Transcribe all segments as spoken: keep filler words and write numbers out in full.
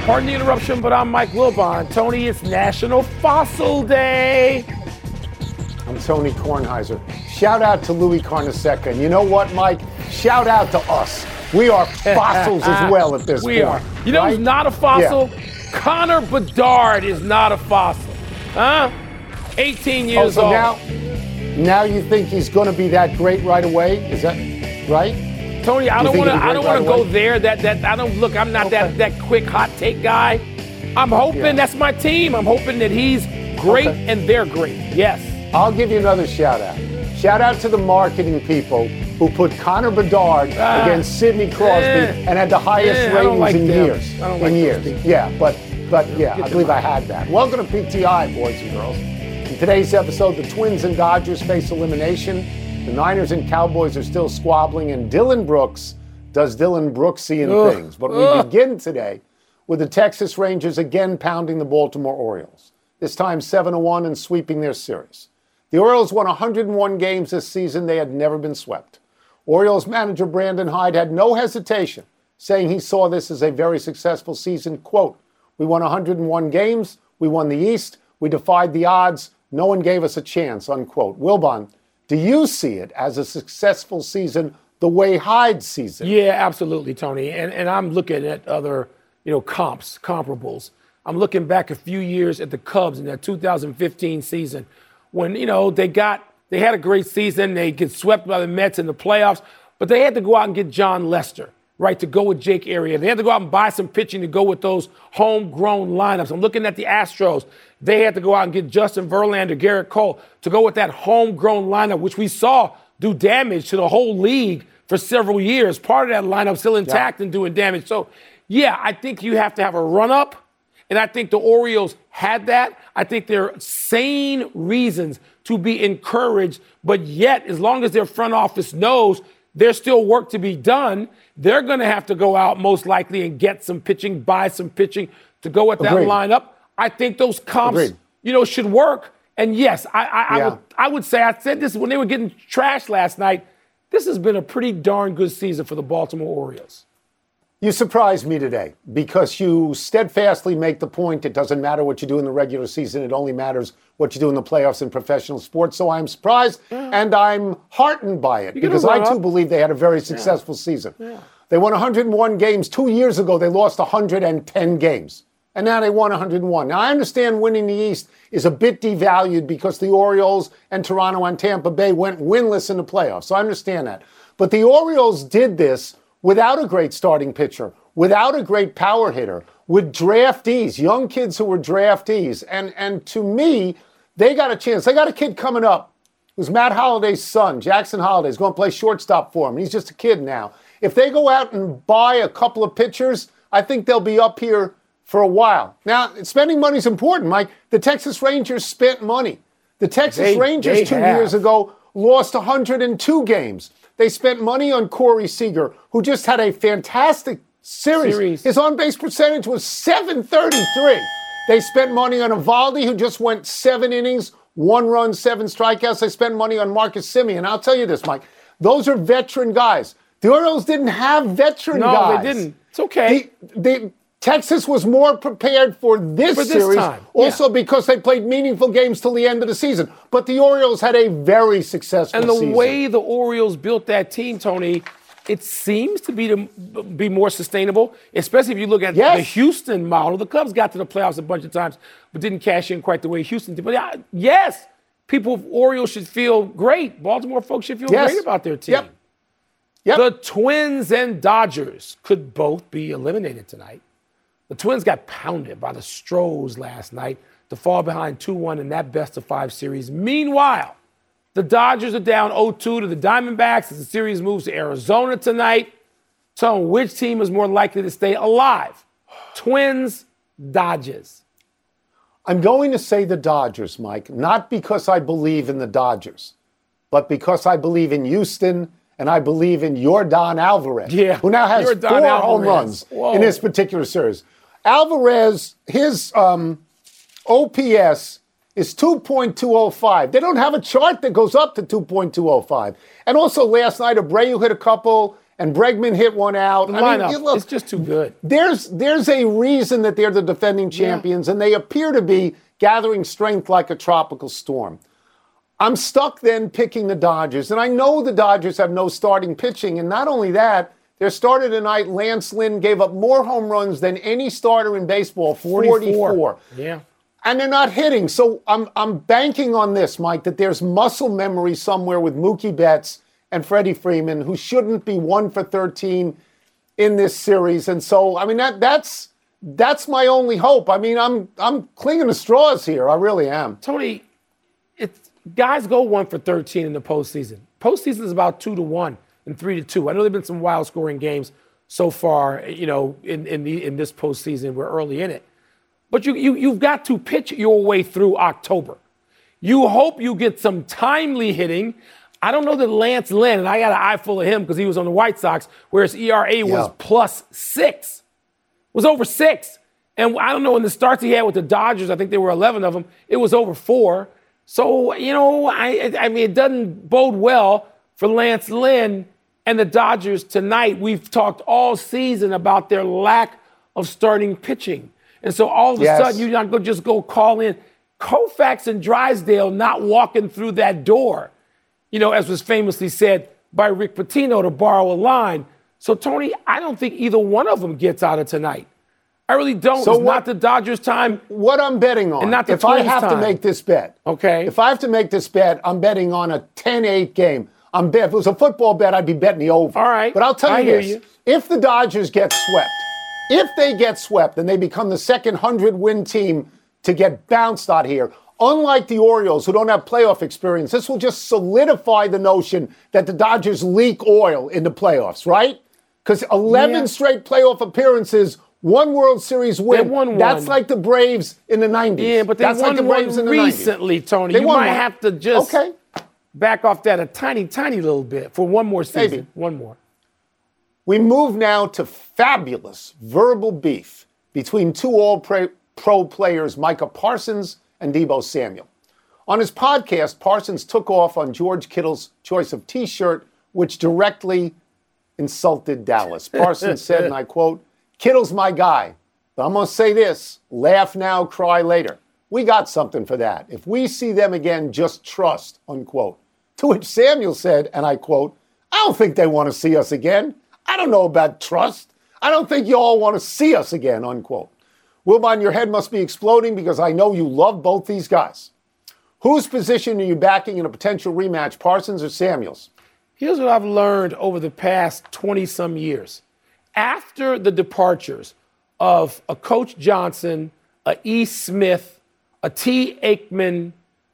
Pardon the interruption, but I'm Mike Wilbon. Tony, it's National Fossil Day. I'm Tony Kornheiser. Shout out to Louis Carnesecca. And you know what, Mike? Shout out to us. We are fossils as well at this we point. We are. You know right? who's not a fossil? Yeah. Connor Bedard is not a fossil. Huh? eighteen years oh, so old. Now, now you think he's going to be that great right away? Is that right? Tony, I you don't want to. I don't want right to go away? there. That that I don't look. I'm not okay. that that quick hot take guy. I'm hoping yeah. that's my team. I'm hoping that he's great okay. and they're great. Yes. I'll give you another shout out. Shout out to the marketing people who put Connor Bedard uh, against Sidney Crosby eh, and had the highest eh, ratings like in them. years. I don't in like years. Yeah, but but yeah, I believe I had that. Welcome to P T I, boys and girls. In today's episode, the Twins and Dodgers face elimination. The Niners and Cowboys are still squabbling, and Dylan Brooks does Dylan Brooksian Ugh. things. But we Ugh. begin today with the Texas Rangers again pounding the Baltimore Orioles. This time seven to one and sweeping their series. The Orioles won one hundred one games this season. They had never been swept. Orioles manager Brandon Hyde had no hesitation, saying he saw this as a very successful season. Quote, "We won one hundred one games. We won the East. We defied the odds. No one gave us a chance," unquote. Wilbon, do you see it as a successful season the way Hyde sees it? Yeah, absolutely, Tony. And and I'm looking at other, you know, comps, comparables. I'm looking back a few years at the Cubs in that two thousand fifteen season when, you know, they got they had a great season. They get swept by the Mets in the playoffs, but they had to go out and get John Lester, right, to go with Jake Arrieta. They had to go out and buy some pitching to go with those homegrown lineups. I'm looking at the Astros. They had to go out and get Justin Verlander, Garrett Cole to go with that homegrown lineup, which we saw do damage to the whole league for several years. Part of that lineup still intact yeah. and doing damage. So, yeah, I think you have to have a run-up, and I think the Orioles had that. I think there are sane reasons to be encouraged, but yet, as long as their front office knows there's still work to be done, they're going to have to go out most likely and get some pitching, buy some pitching to go with that Agreed. lineup. I think those comps, Agreed. you know, should work. And yes, I, I, yeah. I, would, I would say, I said this when they were getting trashed last night, this has been a pretty darn good season for the Baltimore Orioles. You surprised me today because you steadfastly make the point it doesn't matter what you do in the regular season. It only matters what you do in the playoffs in professional sports. So I'm surprised yeah. and I'm heartened by it because I, too, up. believe they had a very successful yeah. season. Yeah. They won one hundred one games. Two years ago, they lost one hundred ten games. And now they won one hundred one. Now, I understand winning the East is a bit devalued because the Orioles and Toronto and Tampa Bay went winless in the playoffs. So I understand that. But the Orioles did this without a great starting pitcher, without a great power hitter, with draftees, young kids who were draftees. And, and to me, they got a chance. They got a kid coming up who's Matt Holliday's son. Jackson Holliday is going to play shortstop for him. He's just a kid now. If they go out and buy a couple of pitchers, I think they'll be up here for a while. Now, spending money is important, Mike. The Texas Rangers spent money. The Texas they, Rangers they two have. years ago lost one hundred two games. They spent money on Corey Seager, who just had a fantastic series. series. His on-base percentage was seven thirty-three. They spent money on Evaldi, who just went seven innings, one run, seven strikeouts. They spent money on Marcus Semien. I'll tell you this, Mike. Those are veteran guys. The Orioles didn't have veteran no, guys. No, they didn't. It's okay. The, the, Texas was more prepared for this, for this series, time. also yeah. because they played meaningful games till the end of the season. But the Orioles had a very successful season. And the season. way the Orioles built that team, Tony, it seems to be to be more sustainable, especially if you look at yes. the Houston model. The Cubs got to the playoffs a bunch of times, but didn't cash in quite the way Houston did. But yeah, yes, people, Orioles should feel great. Baltimore folks should feel yes. great about their team. Yep. Yep. The Twins and Dodgers could both be eliminated tonight. The Twins got pounded by the Stros last night to fall behind two one in that best-of-five series. Meanwhile, the Dodgers are down oh two to the Diamondbacks as the series moves to Arizona tonight. So which team is more likely to stay alive? Twins, Dodgers. I'm going to say the Dodgers, Mike, not because I believe in the Dodgers, but because I believe in Houston and I believe in Yordan Alvarez, yeah, who now has Yordan four Alvarez. home runs Whoa. in this particular series. Alvarez, his um, O P S is two point two oh five. They don't have a chart that goes up to two point two oh five. And also last night, Abreu hit a couple, and Bregman hit one out. The I lineup, mean, look, it's just too good. There's there's a reason that they're the defending champions, yeah. and they appear to be gathering strength like a tropical storm. I'm stuck then picking the Dodgers, and I know the Dodgers have no starting pitching, and not only that, their starter tonight, Lance Lynn, gave up more home runs than any starter in baseball, forty-four. forty-four. Yeah. And they're not hitting. So I'm I'm banking on this, Mike, that there's muscle memory somewhere with Mookie Betts and Freddie Freeman, who shouldn't be one for thirteen in this series. And so, I mean, that that's that's my only hope. I mean, I'm I'm clinging to straws here. I really am. Tony, it's guys go one for thirteen in the postseason. Postseason is about two to one and three to two. I know there've been some wild scoring games so far, you know, in in the in this postseason. We're early in it. But you, you, you've got to pitch your way through October. You hope you get some timely hitting. I don't know that Lance Lynn, and I got an eye full of him because he was on the White Sox, where his E R A was yeah. plus six. Was over six. And I don't know, in the starts he had with the Dodgers, I think there were eleven of them, it was over four. So, you know, I, I mean, it doesn't bode well for Lance Lynn and the Dodgers tonight. We've talked all season about their lack of starting pitching. And so all of a yes. sudden, you're not going to just go call in Koufax and Drysdale not walking through that door, you know, as was famously said by Rick Pitino, to borrow a line. So, Tony, I don't think either one of them gets out of tonight. I really don't. So it's what, not the Dodgers' time. What I'm betting on, and not the if I Twins' have time. to make this bet, okay. if I have to make this bet, I'm betting on a ten eight game. I'm bet, if it was a football bet, I'd be betting the over. All right. But I'll tell you I hear this. You. If the Dodgers get swept, If they get swept and they become the second hundred-win team to get bounced out here, unlike the Orioles, who don't have playoff experience, this will just solidify the notion that the Dodgers leak oil in the playoffs, right? Because eleven yeah. straight playoff appearances, one World Series win. They won one. That's like the Braves in the nineties. Yeah, but they That's won like the Braves one in the recently, nineties. Tony. They you won might one. have to just okay. back off that a tiny, tiny little bit for one more season. Maybe. One more. We move now to fabulous verbal beef between two all-pro players, Micah Parsons and Deebo Samuel. On his podcast, Parsons took off on George Kittle's choice of T-shirt, which directly insulted Dallas. Parsons said, and I quote, "Kittle's my guy, but I'm going to say this, laugh now, cry later. We got something for that. If we see them again, just trust," unquote. To which Samuel said, and I quote, "I don't think they want to see us again. I don't know about trust. I don't think you all want to see us again," unquote. Wilbon, your head must be exploding because I know you love both these guys. Whose position are you backing in a potential rematch, Parsons or Samuels? Here's what I've learned over the past twenty-some years. After the departures of a Coach Johnson, a E. Smith, a T. Aikman,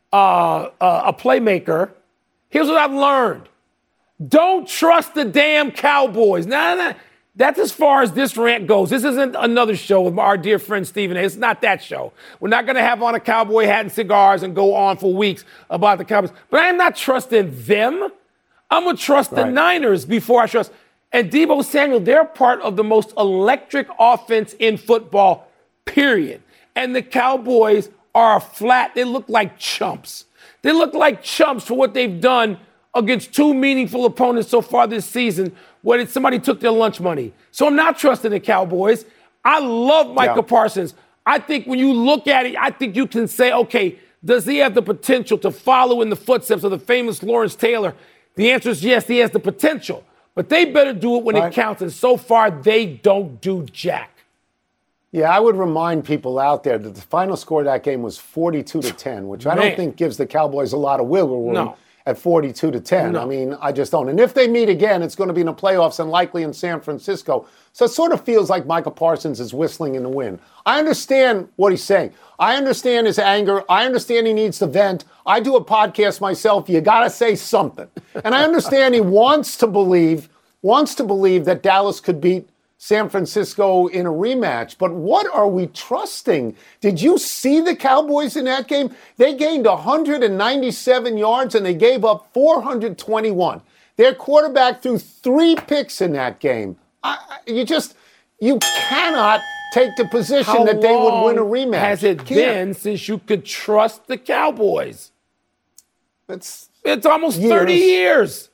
uh, uh, a playmaker, here's what I've learned. Don't trust the damn Cowboys. Nah, nah. That's as far as this rant goes. This isn't another show with our dear friend Stephen A. It's not that show. We're not going to have on a cowboy hat and cigars and go on for weeks about the Cowboys. But I'm not trusting them. I'm going to trust right. the Niners before I trust. And Deebo Samuel, they're part of the most electric offense in football, period. And the Cowboys are flat. They look like chumps. They look like chumps for what they've done against two meaningful opponents so far this season when somebody took their lunch money. So I'm not trusting the Cowboys. I love Micah yeah. Parsons. I think when you look at it, I think you can say, okay, does he have the potential to follow in the footsteps of the famous Lawrence Taylor? The answer is yes, he has the potential. But they better do it when right. it counts, and so far they don't do jack. Yeah, I would remind people out there that the final score of that game was forty-two to ten, which I Man. don't think gives the Cowboys a lot of wiggle room. No. At forty-two to ten. No. I mean, I just don't. And if they meet again, it's going to be in the playoffs and likely in San Francisco. So it sort of feels like Micah Parsons is whistling in the wind. I understand what he's saying. I understand his anger. I understand he needs to vent. I do a podcast myself. You got to say something. And I understand he wants to believe, wants to believe that Dallas could beat San Francisco in a rematch. But what are we trusting? Did you see the Cowboys in that game? They gained one hundred ninety-seven yards and they gave up four hundred twenty-one. Their quarterback threw three picks in that game. I, you just, you cannot take the position How that they would win a long rematch. Has it Can't. been since you could trust the Cowboys? It's, it's almost years. thirty years.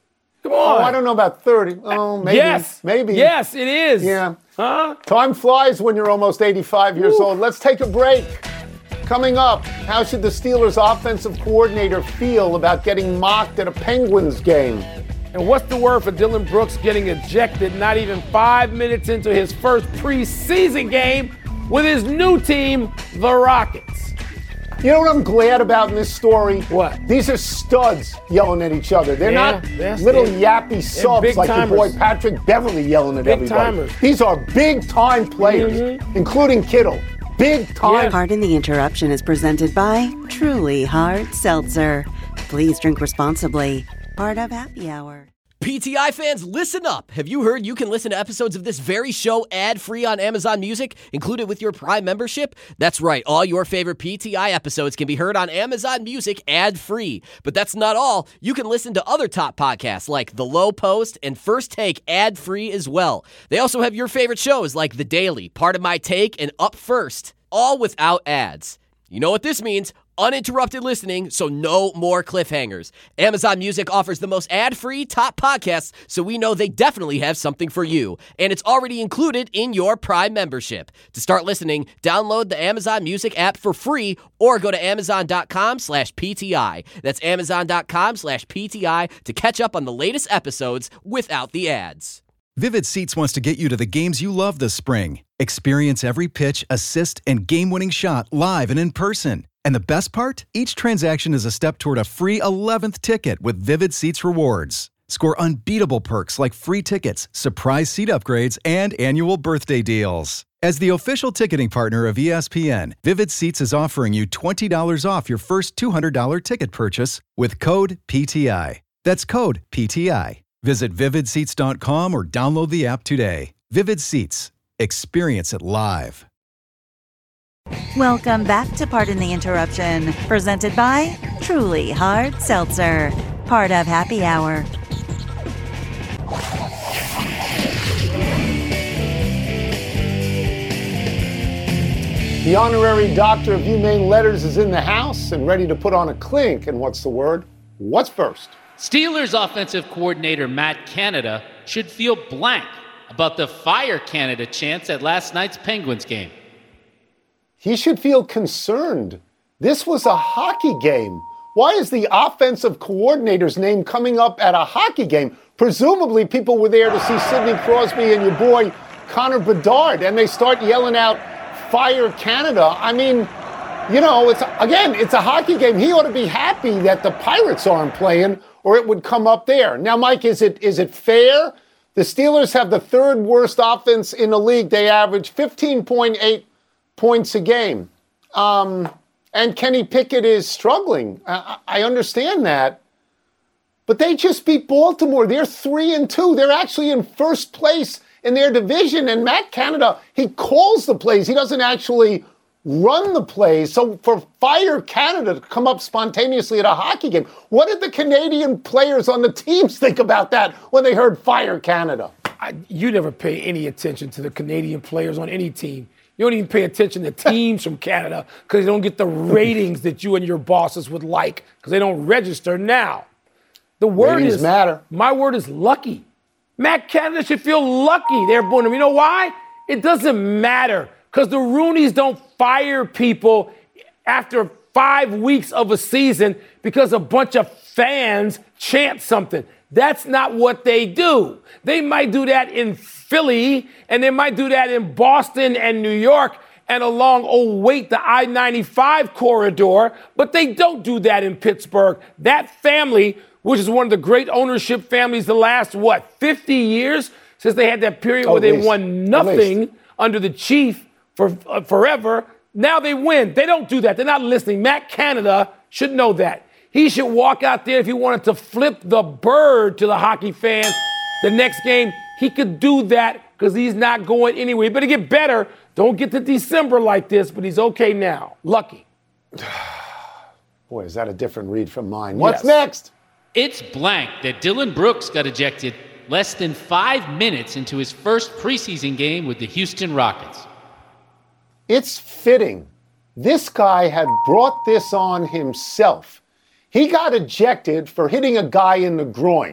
Come on. Oh, I don't know about thirty. Oh, maybe. Yes. Maybe. Yes, it is. Yeah. Huh? Time flies when you're almost eighty-five years Woo. old. Let's take a break. Coming up, how should the Steelers offensive coordinator feel about getting mocked at a Penguins game? And what's the word for Dillon Brooks getting ejected not even five minutes into his first preseason game with his new team, the Rockets? You know what I'm glad about in this story? What? These are studs yelling at each other. They're Yeah, not that's little it. yappy subs big like timers. your boy Patrick Beverly yelling at Big everybody. timers. These are big-time players, Mhm. including Kittle. Big time. Yeah. Pardon the Interruption is presented by Truly Hard Seltzer. Please drink responsibly. Part of Happy Hour. P T I fans, listen up. Have you heard you can listen to episodes of this very show ad-free on Amazon Music, included with your Prime membership? That's right. All your favorite P T I episodes can be heard on Amazon Music ad-free. But that's not all. You can listen to other top podcasts like The Low Post and First Take ad-free as well. They also have your favorite shows like The Daily, Part of My Take, and Up First, all without ads. You know what this means? Uninterrupted listening, so no more cliffhangers. Amazon Music offers the most ad-free top podcasts, so we know they definitely have something for you. And it's already included in your Prime membership. To start listening, download the Amazon Music app for free or go to amazon.com slash PTI. That's amazon.com slash PTI to catch up on the latest episodes without the ads. Vivid Seats wants to get you to the games you love this spring. Experience every pitch, assist, and game-winning shot live and in person. And the best part? Each transaction is a step toward a free eleventh ticket with Vivid Seats rewards. Score unbeatable perks like free tickets, surprise seat upgrades, and annual birthday deals. As the official ticketing partner of E S P N, Vivid Seats is offering you twenty dollars off your first two hundred dollars ticket purchase with code P T I. That's code P T I. Visit vivid seats dot com or download the app today. Vivid Seats. Experience it live. Welcome back to Pardon the Interruption, presented by Truly Hard Seltzer, part of Happy Hour. The honorary doctor of humane letters is in the house and ready to put on a clink. And what's the word? What's first? Steelers offensive coordinator Matt Canada should feel blank about the fire Canada chants at last night's Penguins game. He should feel concerned. This was a hockey game. Why is the offensive coordinator's name coming up at a hockey game? Presumably people were there to see Sidney Crosby and your boy Connor Bedard, and they start yelling out, "Fire Canada." I mean, you know, it's again, it's a hockey game. He ought to be happy that the Pirates aren't playing, or it would come up there. Now, Mike, is it is it fair? The Steelers have the third worst offense in the league. They average fifteen point eight points a game. Um, and Kenny Pickett is struggling. I, I understand that. But they just beat Baltimore. They're three and two. They're actually in first place in their division. And Matt Canada, he calls the plays. He doesn't actually run the plays. So for Fire Canada to come up spontaneously at a hockey game, what did the Canadian players on the teams think about that when they heard Fire Canada? I, you never pay any attention to the Canadian players on any team. You don't even pay attention to teams from Canada because they don't get the ratings that you and your bosses would like because they don't register now. The word Ratings is matter. My word is lucky. Matt Canada should feel lucky. They're born him. You know why? It doesn't matter because the Rooneys don't fire people after five weeks of a season because a bunch of fans chant something. That's not what they do. They might do that in Philly, and they might do that in Boston and New York and along, oh, wait, the I ninety-five corridor, but they don't do that in Pittsburgh. That family, which is one of the great ownership families the last, what, fifty years, since they had that period Oh, where they least. won nothing under the chief for uh, forever, now they win. They don't do that. They're not listening. Matt Canada should know that. He should walk out there if he wanted to flip the bird to the hockey fans the next game. He could do that because he's not going anywhere. He better get better. Don't get to December like this, but he's okay now. Lucky. Boy, is that a different read from mine. What's Yes. next? It's blank that Dillon Brooks got ejected less than five minutes into his first preseason game with the Houston Rockets. It's fitting. This guy had brought this on himself. He got ejected for hitting a guy in the groin.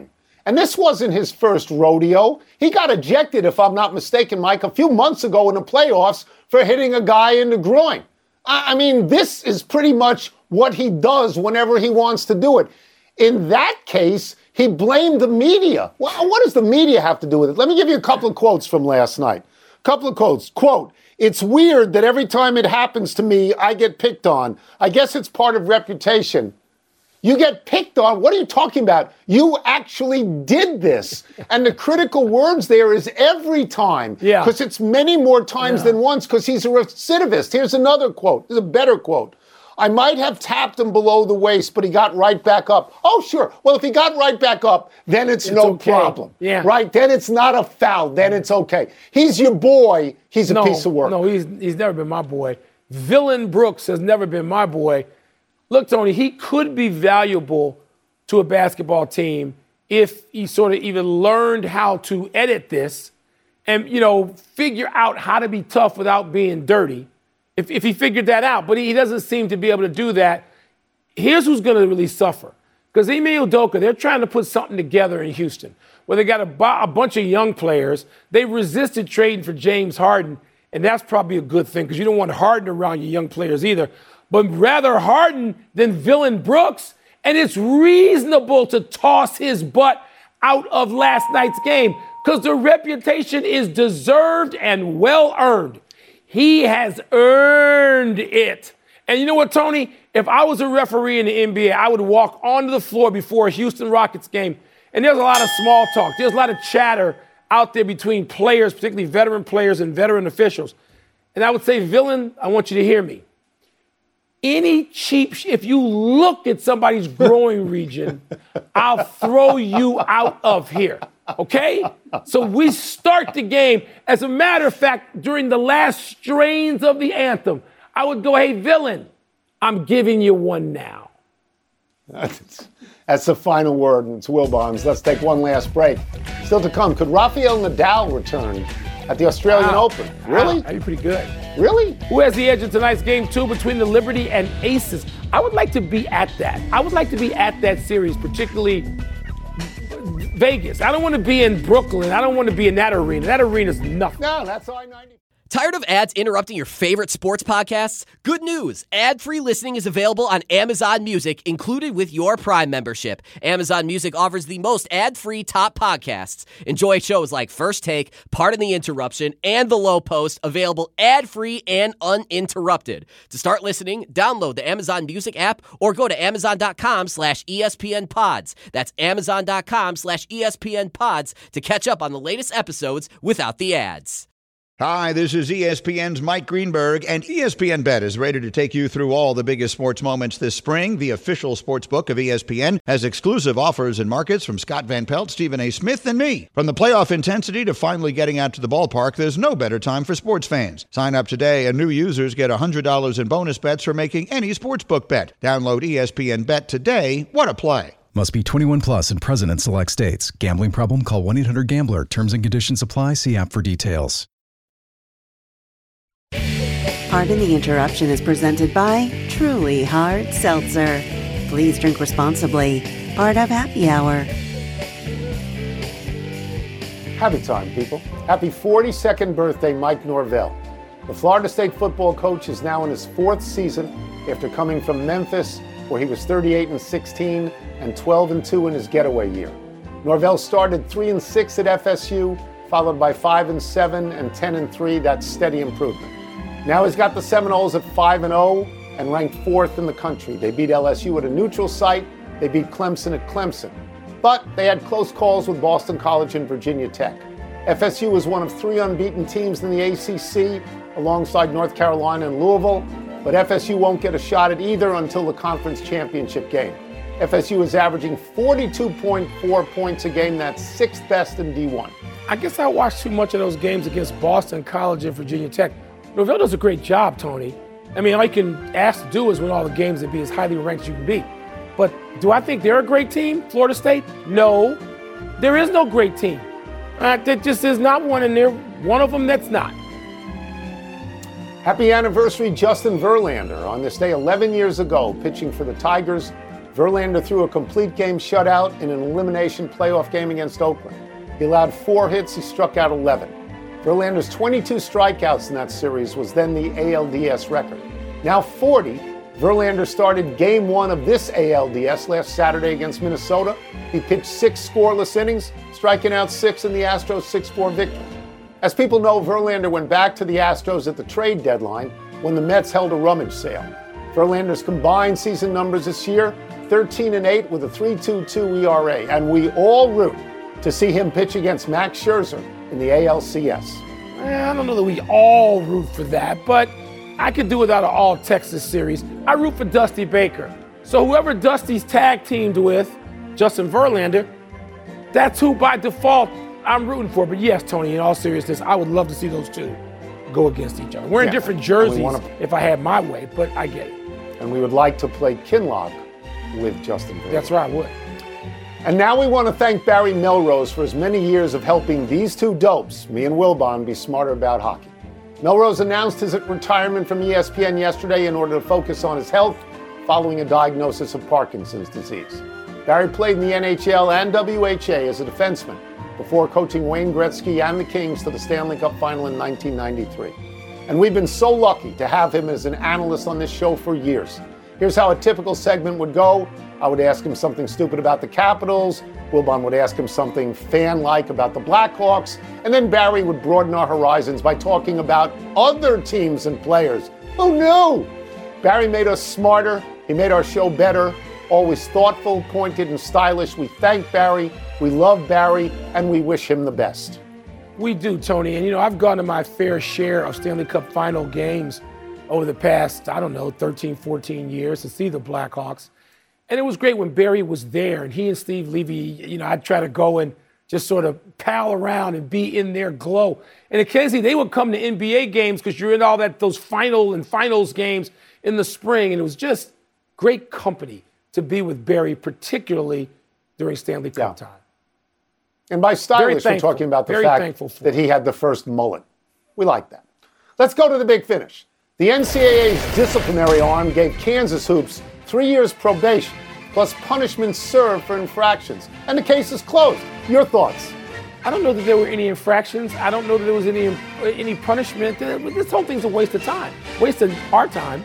And this wasn't his first rodeo. He got ejected, if I'm not mistaken, Mike, a few months ago in the playoffs for hitting a guy in the groin. I mean, this is pretty much what he does whenever he wants to do it. In that case, he blamed the media. Well, what does the media have to do with it? Let me give you a couple of quotes from last night. A couple of quotes. Quote, "It's weird that every time it happens to me, I get picked on. I guess it's part of reputation." You get picked on? What are you talking about? You actually did this. And the critical words there is every time. Yeah. Because it's many more times yeah. than once because he's a recidivist. Here's another quote. Here's a better quote. "I might have tapped him below the waist, but he got right back up." Oh, sure. Well, if he got right back up, then it's, it's no okay. problem. Yeah. Right? Then it's not a foul. Then it's okay. He's your boy. He's a no, piece of work. No, he's he's never been my boy. Villain Brooks has never been my boy. Look, Tony, he could be valuable to a basketball team if he sort of even learned how to edit this and, you know, figure out how to be tough without being dirty. If, if he figured that out, but he doesn't seem to be able to do that. Here's who's going to really suffer. Because Ime Udoka, they're trying to put something together in Houston where they got a, a bunch of young players. They resisted trading for James Harden, and that's probably a good thing because you don't want Harden around your young players either. But rather Harden than Villain Brooks, and it's reasonable to toss his butt out of last night's game because the reputation is deserved and well-earned. He has earned it. And you know what, Tony? If I was a referee in the N B A, I would walk onto the floor before a Houston Rockets game, and there's a lot of small talk. There's a lot of chatter out there between players, particularly veteran players and veteran officials. And I would say, Villain, I want you to hear me. Any cheap, sh- if you look at somebody's groin region, I'll throw you out of here. Okay? So we start the game. As a matter of fact, during the last strains of the anthem, I would go, "Hey, Villain, I'm giving you one now." That's, that's the final word. It's Will Barnes. Let's take one last break. Still to come, could Rafael Nadal return at the Australian wow. Open? Really? Wow. That'd be pretty good. Really? Who has the edge in tonight's game two between the Liberty and Aces? I would like to be at that. I would like to be at that series, particularly Vegas. I don't want to be in Brooklyn. I don't want to be in that arena. That arena's nothing. No, that's I ninety. Tired of ads interrupting your favorite sports podcasts? Good news. Ad-free listening is available on Amazon Music, included with your Prime membership. Amazon Music offers the most ad-free top podcasts. Enjoy shows like First Take, Pardon the Interruption, and The Low Post, available ad-free and uninterrupted. To start listening, download the Amazon Music app or go to amazon.com slash ESPN pods. That's amazon.com slash ESPN pods to catch up on the latest episodes without the ads. Hi, this is E S P N's Mike Greenberg, and E S P N Bet is ready to take you through all the biggest sports moments this spring. The official sports book of E S P N has exclusive offers and markets from Scott Van Pelt, Stephen A. Smith, and me. From the playoff intensity to finally getting out to the ballpark, there's no better time for sports fans. Sign up today, and new users get one hundred dollars in bonus bets for making any sportsbook bet. Download E S P N Bet today. What a play. Must be twenty-one plus and present in select states. Gambling problem? Call one eight hundred gambler. Terms and conditions apply. See app for details. Pardon the Interruption is presented by Truly Hard Seltzer. Please drink responsibly. Part of Happy Hour. Happy time, people. Happy forty-second birthday, Mike Norvell. The Florida State football coach is now in his fourth season after coming from Memphis, where he was thirty-eight and sixteen and twelve and two in his getaway year. Norvell started three and six at F S U, followed by five and seven and ten and three. That's steady improvement. Now he's got the Seminoles at five and oh and ranked fourth in the country. They beat L S U at a neutral site. They beat Clemson at Clemson. But they had close calls with Boston College and Virginia Tech. F S U is one of three unbeaten teams in the A C C, alongside North Carolina and Louisville. But F S U won't get a shot at either until the conference championship game. F S U is averaging forty-two point four points a game. That's sixth best in D one. I guess I watched too much of those games against Boston College and Virginia Tech. Norvell does a great job, Tony. I mean, all you can ask to do is win all the games and be as highly ranked as you can be. But do I think they're a great team, Florida State? No. There is no great team. Uh, there just is not one, and they're one of them that's not. Happy anniversary, Justin Verlander. On this day eleven years ago, pitching for the Tigers, Verlander threw a complete game shutout in an elimination playoff game against Oakland. He allowed four hits. He struck out eleven. Verlander's twenty-two strikeouts in that series was then the A L D S record. Now forty, Verlander started game one of this A L D S last Saturday against Minnesota. He pitched six scoreless innings, striking out six in the Astros' six four victory. As people know, Verlander went back to the Astros at the trade deadline when the Mets held a rummage sale. Verlander's combined season numbers this year, thirteen and eight with a three point two two E R A, and we all root to see him pitch against Max Scherzer in the A L C S. I don't know that we all root for that, but I could do without an all-Texas series. I root for Dusty Baker. So whoever Dusty's tag teamed with, Justin Verlander, that's who by default I'm rooting for. But yes, Tony, in all seriousness, I would love to see those two go against each other. We're in Yeah, different and we jerseys wanna- if I had my way, but I get it. And we would like to play Kinlock with Justin Verlander. That's right, I would. And now we want to thank Barry Melrose for his many years of helping these two dopes, me and Wilbon, be smarter about hockey. Melrose announced his retirement from E S P N yesterday in order to focus on his health following a diagnosis of Parkinson's disease. Barry played in the N H L and W H A as a defenseman before coaching Wayne Gretzky and the Kings to the Stanley Cup final in nineteen ninety-three. And we've been so lucky to have him as an analyst on this show for years. Here's how a typical segment would go. I would ask him something stupid about the Capitals. Wilbon would ask him something fan-like about the Blackhawks. And then Barry would broaden our horizons by talking about other teams and players. Oh no! Barry made us smarter. He made our show better. Always thoughtful, pointed, and stylish. We thank Barry. We love Barry. And we wish him the best. We do, Tony. And, you know, I've gone to my fair share of Stanley Cup final games over the past, I don't know, thirteen, fourteen years to see the Blackhawks. And it was great when Barry was there and he and Steve Levy, you know, I'd try to go and just sort of pal around and be in their glow. And occasionally they would come to N B A games because you're in all that, those final and finals games in the spring. And it was just great company to be with Barry, particularly during Stanley Cup Yeah. time. And by stylish, we're thankful. talking about the Very fact thankful for that he had the first mullet. We like that. Let's go to the big finish. The N C double A's disciplinary arm gave Kansas Hoops three years probation, plus punishments served for infractions. And the case is closed. Your thoughts? I don't know that there were any infractions. I don't know that there was any any punishment. This whole thing's a waste of time, waste of our time.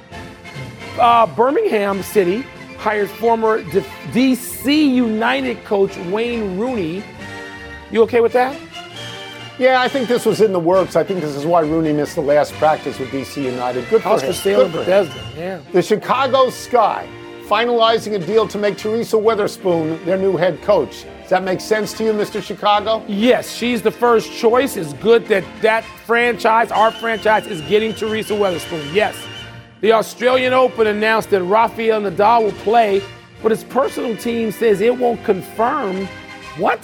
Uh, Birmingham City hired former D C United coach Wayne Rooney. You okay with that? Yeah, I think this was in the works. I think this is why Rooney missed the last practice with D C United. Good for House him. for sale in Good for him. Bethesda. Yeah. The Chicago Sky finalizing a deal to make Teresa Weatherspoon their new head coach. Does that make sense to you, Mister Chicago? Yes, she's the first choice. It's good that that franchise, our franchise, is getting Teresa Weatherspoon. Yes. The Australian Open announced that Rafael Nadal will play, but his personal team says it won't confirm. What?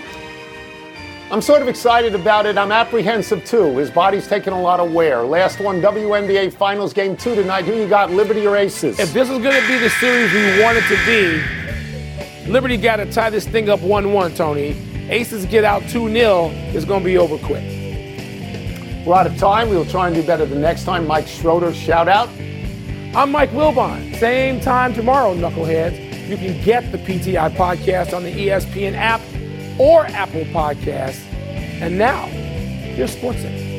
I'm sort of excited about it. I'm apprehensive too. His body's taking a lot of wear. Last one, W N B A Finals Game two tonight. Who you got, Liberty or Aces? If this is going to be the series we want it to be, Liberty got to tie this thing up one one, Tony. Aces get out two nil. It's going to be over quick. We're out of time. We'll try and do better the next time. Mike Schroeder, shout out. I'm Mike Wilbon. Same time tomorrow, knuckleheads. You can get the P T I podcast on the E S P N app or Apple Podcasts. And now, here's SportsCenter.